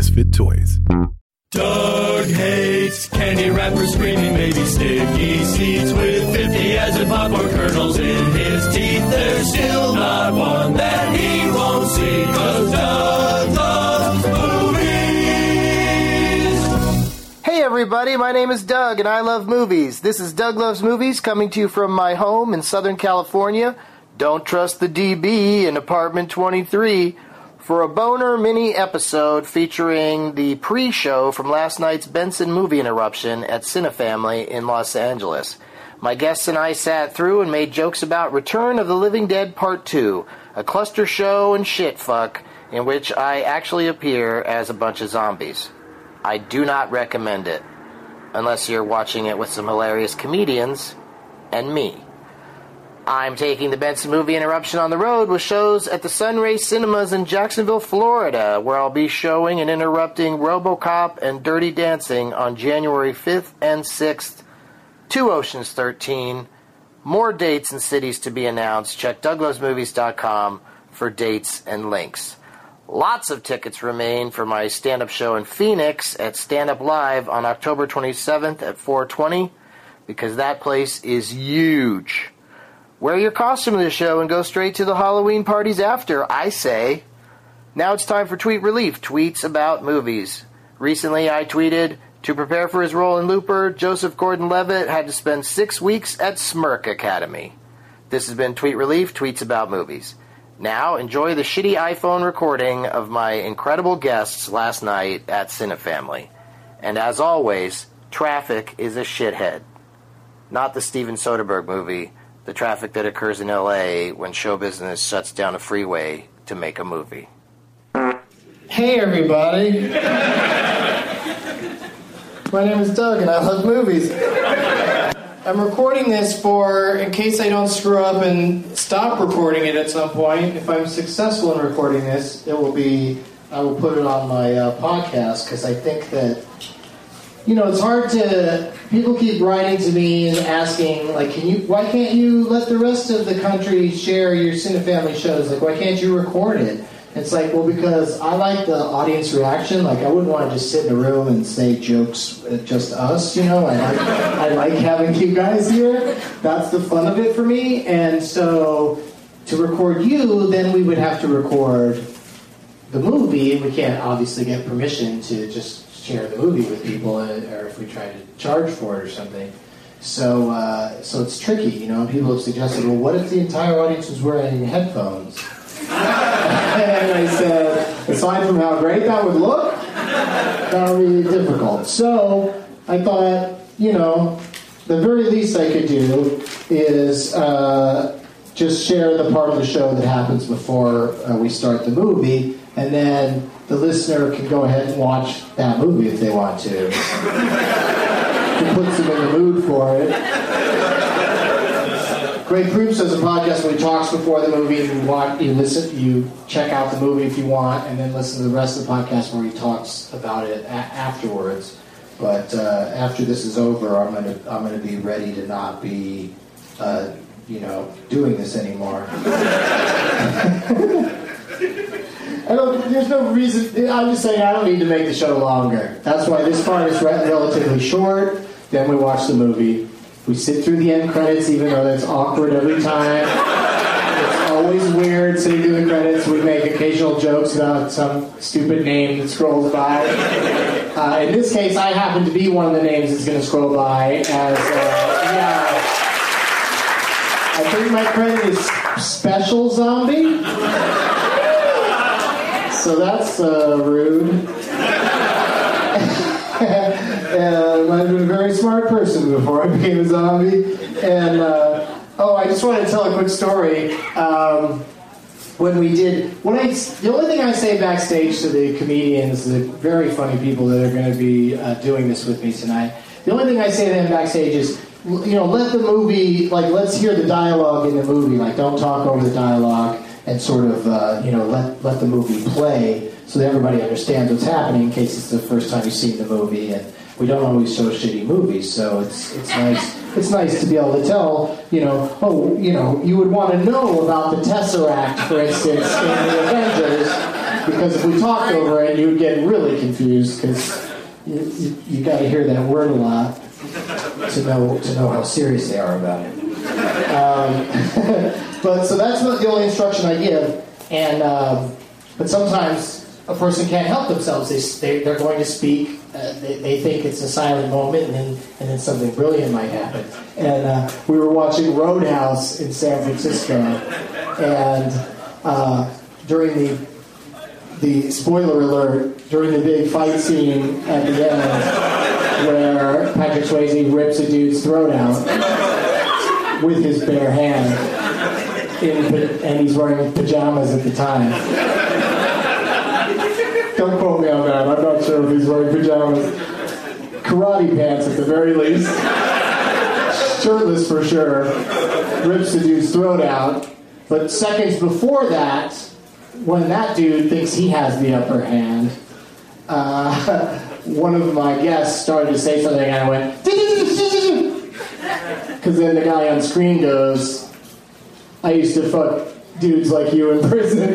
Misfit Toys. Doug hates candy wrappers, screaming baby sticky seeds with 50 as in popcorn kernels in his teeth. There's still not one that he won't see, 'cause Doug loves movies. Hey everybody, my name is Doug and I love movies. This is Doug Loves Movies, coming to you from my home in Southern California. Don't trust the DB in apartment 23. For a boner mini episode featuring the pre-show from last night's Benson movie interruption at Cinefamily in Los Angeles. My guests and I sat through and made jokes about Return of the Living Dead Part 2, a cluster show and shitfuck in which I actually appear as a bunch of zombies. I do not recommend it, unless you're watching it with some hilarious comedians and me. I'm taking the Benson movie interruption on the road with shows at the Sunray Cinemas in Jacksonville, Florida, where I'll be showing and interrupting RoboCop and Dirty Dancing on January 5th and 6th, 2 Oceans 13. More dates and cities to be announced. Check douglovesmovies.com for dates and links. Lots of tickets remain for my stand-up show in Phoenix at Stand Up Live on October 27th at 4:20, because that place is huge. Wear your costume to the show and go straight to the Halloween parties after, I say. Now it's time for Tweet Relief, tweets about movies. Recently I tweeted, to prepare for his role in Looper, Joseph Gordon-Levitt had to spend 6 weeks at Smirk Academy. This has been Tweet Relief, tweets about movies. Now enjoy the shitty iPhone recording of my incredible guests last night at Cinefamily. And as always, traffic is a shithead. Not the Steven Soderbergh movie, the traffic that occurs in LA when show business shuts down a freeway to make a movie. Hey everybody. My name is Doug and I love movies. I'm recording this in case I don't screw up and stop recording it at some point. If I'm successful in recording this, I will put it on my podcast, because I think that, it's hard to. People keep writing to me and asking, like, why can't you let the rest of the country share your Cinefamily shows? Like, why can't you record it? It's like, well, because I like the audience reaction. Like, I wouldn't want to just sit in a room and say jokes, just us, I like having you guys here. That's the fun of it for me. And so, to record you, then we would have to record the movie. We can't obviously get permission to just share the movie with people, or if we try to charge for it or something. So it's tricky, and people have suggested, well, what if the entire audience was wearing headphones? And I said, aside from how great that would look, that would be difficult. So I thought, the very least I could do is just share the part of the show that happens before we start the movie, and then the listener can go ahead and watch that movie if they want to. It puts them in the mood for it. Greg Proops does a podcast where he talks before the movie, and you check out the movie if you want, and then listen to the rest of the podcast where he talks about it afterwards. But after this is over, I'm gonna be ready to not be, doing this anymore. There's no reason. I'm just saying I don't need to make the show longer. That's why this part is relatively short. Then we watch the movie. We sit through the end credits, even though that's awkward every time. It's always weird sitting through the credits. We make occasional jokes about some stupid name that scrolls by. In this case, I happen to be one of the names that's going to scroll by. I think my credit is Special Zombie. So that's rude. And I've been a very smart person before I became a zombie. And, I just want to tell a quick story. The only thing I say backstage to the comedians, the very funny people that are going to be doing this with me tonight, the only thing I say to them backstage is, let the movie, let's hear the dialogue in the movie. Don't talk over the dialogue, and sort of, let the movie play so that everybody understands what's happening in case it's the first time you've seen the movie. And we don't always show shitty movies, so it's nice. It's nice to be able to tell, you would want to know about the Tesseract, for instance, in the Avengers, Because if we talked over it, you would get really confused because you got to hear that word a lot to know how serious they are about it. But so that's the only instruction I give. And but sometimes a person can't help themselves. They're going to speak. They think it's a silent moment, and then something brilliant might happen. And we were watching Roadhouse in San Francisco, and during the spoiler alert, during the big fight scene at the end, where Patrick Swayze rips a dude's throat out with his bare hand, and he's wearing pajamas at the time. Don't quote me on that. I'm not sure if he's wearing pajamas. Karate pants at the very least. Shirtless for sure. Rips the dude's throat out. But seconds before that, when that dude thinks he has the upper hand, one of my guests started to say something and I went, because then the guy on screen goes, I used to fuck dudes like you in prison.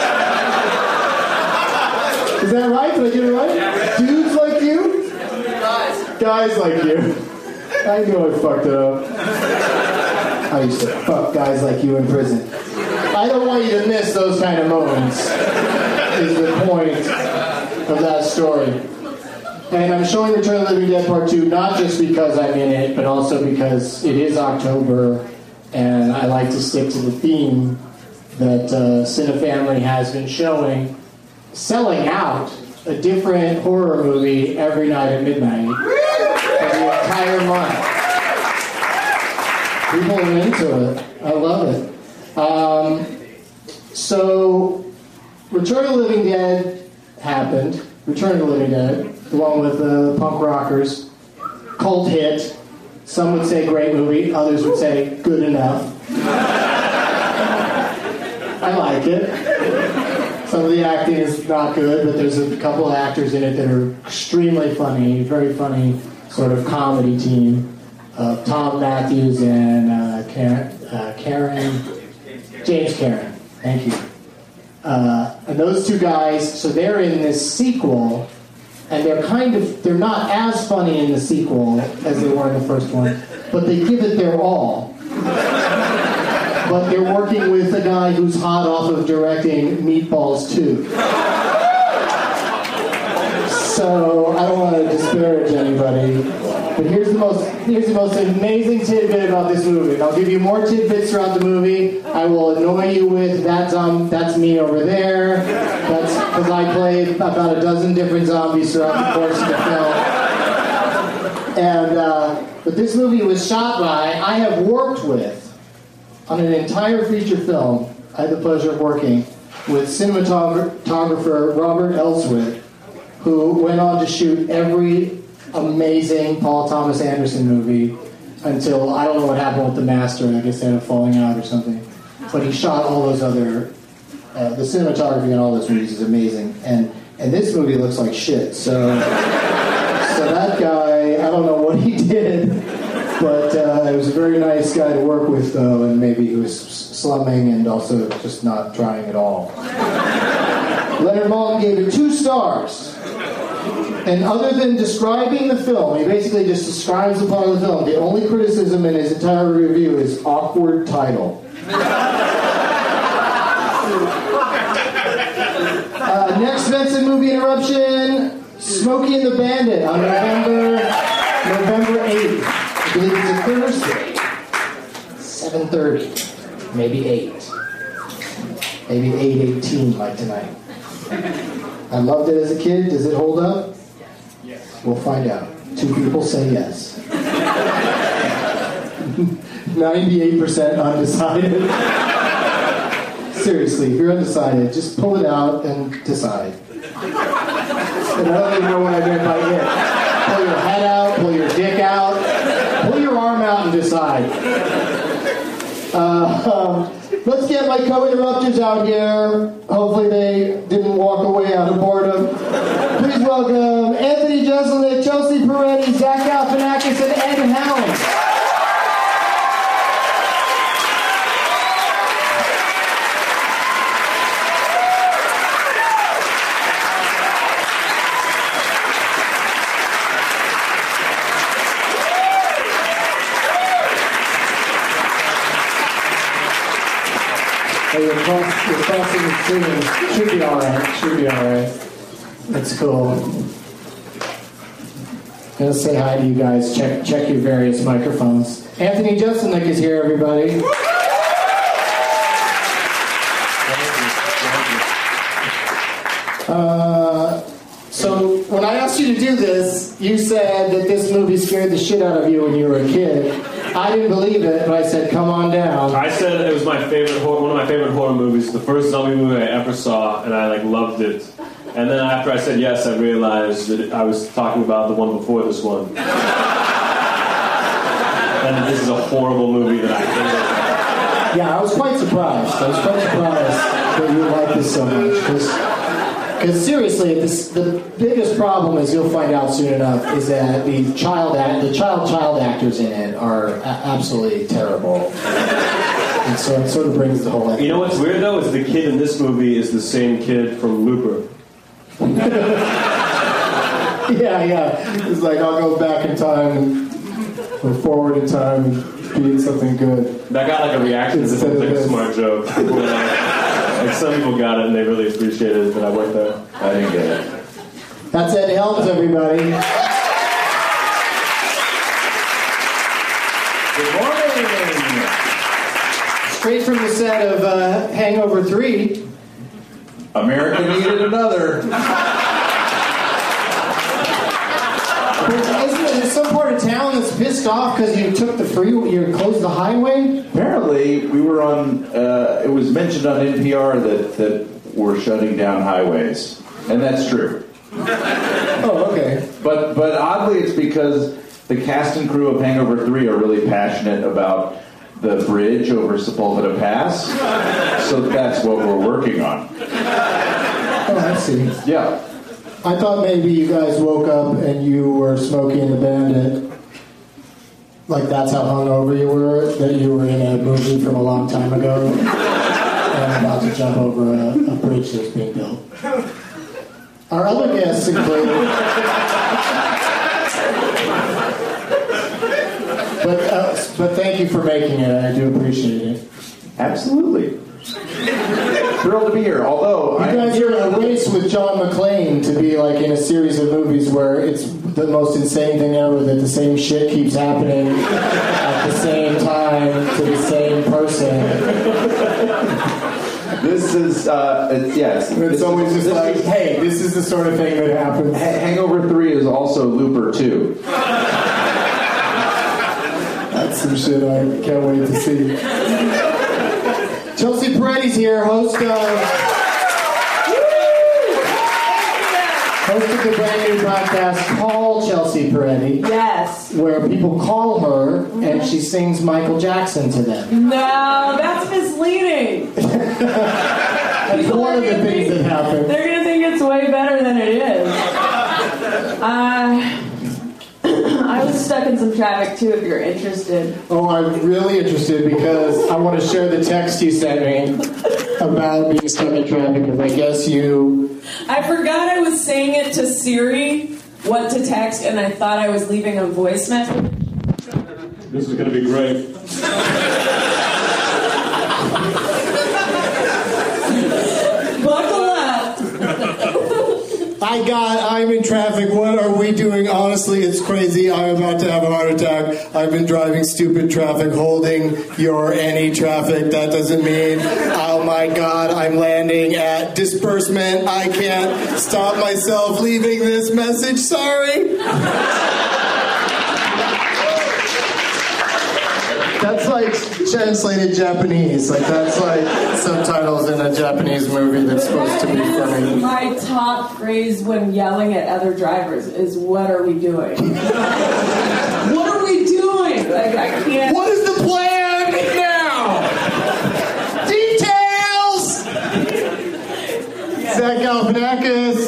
Is that right? Did I get it right? Yeah. Dudes like you? Guys like you. I knew I fucked it up. I used to fuck guys like you in prison. I don't want you to miss those kind of moments, is the point of that story. And I'm showing Return of the Living Dead Part 2 not just because I'm in it, but also because it is October, and I like to stick to the theme that Cinefamily has been showing, selling out a different horror movie every night at midnight for the entire month. People are into it. I love it. So, Return of the Living Dead happened. Return of the Living Dead, along with the punk rockers. Cult hit. Some would say great movie. Others would say good enough. I like it. Some of the acting is not good, but there's a couple of actors in it that are extremely funny. Very funny sort of comedy team. Tom Matthews and James Karen. Thank you. And those two guys, so they're in this sequel, and they're not as funny in the sequel as they were in the first one, but they give it their all. But they're working with a guy who's hot off of directing Meatballs 2. So I don't want to disparage anybody, but here's the most amazing tidbit about this movie. And I'll give you more tidbits throughout the movie. I will annoy you with that's me over there. That's because I played about a dozen different zombies throughout the course of the film. And but this movie was shot by, I have worked with, on an entire feature film. I had the pleasure of working with cinematographer Robert Elswit, who went on to shoot every amazing Paul Thomas Anderson movie until, I don't know what happened with The Master, I guess they ended up falling out or something. But he shot all those other, the cinematography in all those movies is amazing. And this movie looks like shit. So that guy, I don't know what he did, but he was a very nice guy to work with, though, and maybe he was slumming and also just not trying at all. Leonard Maltin gave it 2 stars. And other than describing the film, he basically just describes the plot of the film. The only criticism in his entire review is awkward title. Next Benson movie interruption, Smokey and the Bandit on November 8th. I believe it's a Thursday. 7:30. Maybe 8. Maybe 8:18 like tonight. I loved it as a kid. Does it hold up? Yes. We'll find out. 2 people say yes. 98% undecided. Seriously, if you're undecided, just pull it out and decide. And I don't even know what I meant by it. Pull your head out, pull your dick out, pull your arm out and decide. Let's get my co-interrupters out here. Hopefully they didn't walk away out of boredom. Please welcome Anthony Jeselnik, Chelsea Peretti, Zach Galifianakis, and Ed Helms. you're crossing the streams. Should be alright. That's cool. Gonna say hi to you guys. Check your various microphones. Anthony Jeselnik is here, everybody. So when I asked you to do this, you said that this movie scared the shit out of you when you were a kid. I didn't believe it, but I said, come on down. I said it was one of my favorite horror movies, the first zombie movie I ever saw, and I loved it. And then after I said yes, I realized that I was talking about the one before this one. And this is a horrible movie that I hated. Yeah, I was quite surprised. That you like this so much. Because seriously, the biggest problem, as you'll find out soon enough, is that the child actors in it are absolutely terrible. And so it sort of brings the whole... You know what's weird, though, is the kid in this movie is the same kid from Looper. Yeah. It's like, I'll go back in time or forward in time and be in something good. That got a reaction as if it was a smart joke. People were some people got it and they really appreciated it, but I worked there. I didn't get it. That's Ed Helms, everybody. Good morning. Straight from the set of Hangover 3. America needed another. Isn't there some part of town that's pissed off because you took the freeway, you closed the highway? Apparently, we were on. It was mentioned on NPR that we're shutting down highways, and that's true. Oh, okay. But oddly, it's because the cast and crew of Hangover 3 are really passionate about the bridge over Sepulveda Pass, so that's what we're working on. Oh, I see. Yeah. I thought maybe you guys woke up and you were Smokey and the Bandit. Like that's how hungover you were, that you were in a movie from a long time ago and about to jump over a bridge that's being built. Our other guests include... But thank you for making it. I do appreciate it. Absolutely. Thrilled to be here. Although you guys are in a race with John McClane to be in a series of movies where it's the most insane thing ever that the same shit keeps happening at the same time to the same person. This is yes. It's always just hey, this is the sort of thing that happens. Hangover 3 is also Looper 2. That's some shit I can't wait to see. Chelsea Peretti's here, host of the brand new podcast Call Chelsea Peretti. Yes. Where people call her and she sings Michael Jackson to them. No, that's misleading. That's one of the things that happen. They're going to think it's way better than it is. I was stuck in some traffic too, if you're interested. Oh, I'm really interested because I want to share the text you sent me about being stuck in traffic because I guess you... I forgot I was saying it to Siri, what to text, and I thought I was leaving a voice message. This is going to be great. Buckle up. I'm in traffic. What are we doing? Honestly, it's crazy. I'm about to have a heart attack. I've been driving stupid traffic, holding your any traffic. That doesn't mean, oh my God, I'm landing at disbursement. I can't stop myself leaving this message. Sorry. That's like translated Japanese. That's like subtitles in a Japanese movie that's supposed to be funny. My top phrase when yelling at other drivers is, what are we doing? What are we doing? I can't... What is the plan now? Details! Zach Galifianakis.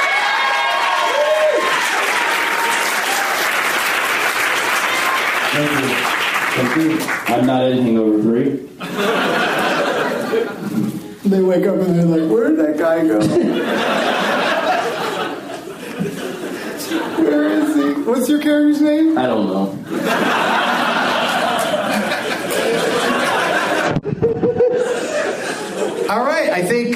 Thank you. I'm not in Hangover 3. They wake up and they're like, where did that guy go? Where is he? What's your character's name? I don't know. All right, I think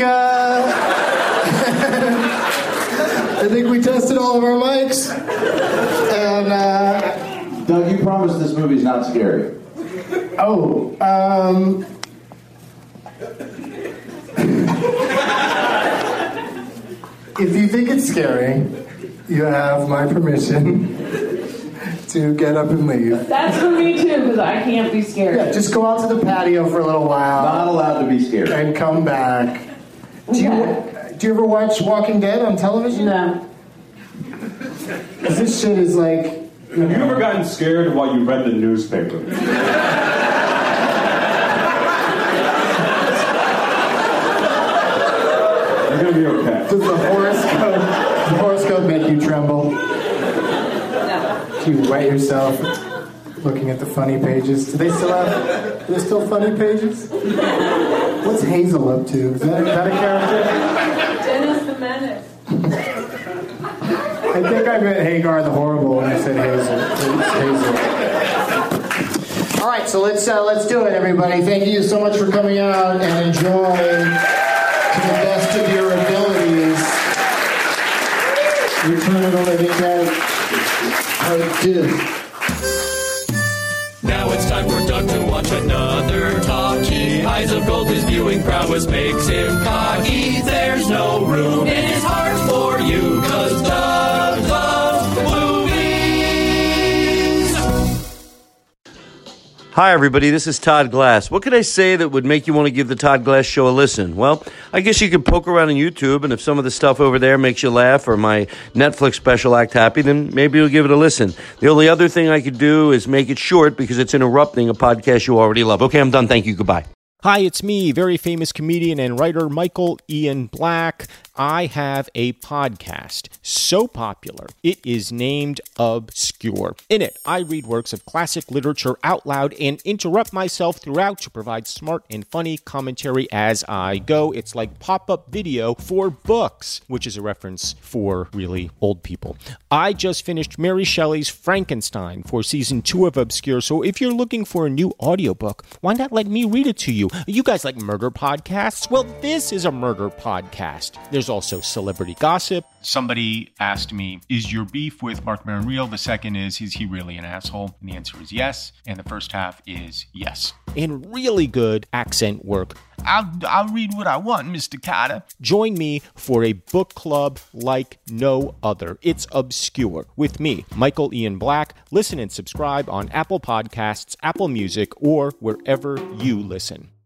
I think we tested all of our mics. And Doug, you promised this movie's not scary. If you think it's scary, you have my permission to get up and leave. That's for me too, because I can't be scared. Yeah, just go out to the patio for a little while. Not allowed to be scared. And come back. Do you ever watch Walking Dead on television? No. Because this shit is like... Have you ever gotten scared while you read the newspaper? You're gonna be okay. Does the horoscope make you tremble? No. Do you wet yourself looking at the funny pages? Are there still funny pages? What's Hazel up to? Is that a character? Dennis the Menace. I think I meant Hagar the Horrible when I said Hazel. It's Hazel. All right, so let's do it, everybody. Thank you so much for coming out and enjoying to the best of your abilities. Return of the Living Dead Part 2. Now it's time for Doug to watch another talkie. Eyes of gold, his viewing prowess makes him cocky. There's no room in his heart for you, 'cause Doug loves movies. Hi, everybody. This is Todd Glass. What could I say that would make you want to give the Todd Glass Show a listen? Well, I guess you could poke around on YouTube, and if some of the stuff over there makes you laugh or my Netflix special act happy, then maybe you'll give it a listen. The only other thing I could do is make it short because it's interrupting a podcast you already love. Okay, I'm done. Thank you. Goodbye. Hi, it's me, very famous comedian and writer Michael Ian Black. I have a podcast so popular, it is named Obscure. In it, I read works of classic literature out loud and interrupt myself throughout to provide smart and funny commentary as I go. It's like pop-up video for books, which is a reference for really old people. I just finished Mary Shelley's Frankenstein for season 2 of Obscure, so if you're looking for a new audiobook, why not let me read it to you? You guys like murder podcasts? Well, this is a murder podcast. There's also celebrity gossip. Somebody asked me, is your beef with Mark Maron real? The second is he really an asshole? And the answer is yes. And the first half is yes. And really good accent work. I'll read what I want, Mr. Carter. Join me for a book club like no other. It's Obscure with me, Michael Ian Black. Listen and subscribe on Apple Podcasts, Apple Music, or wherever you listen.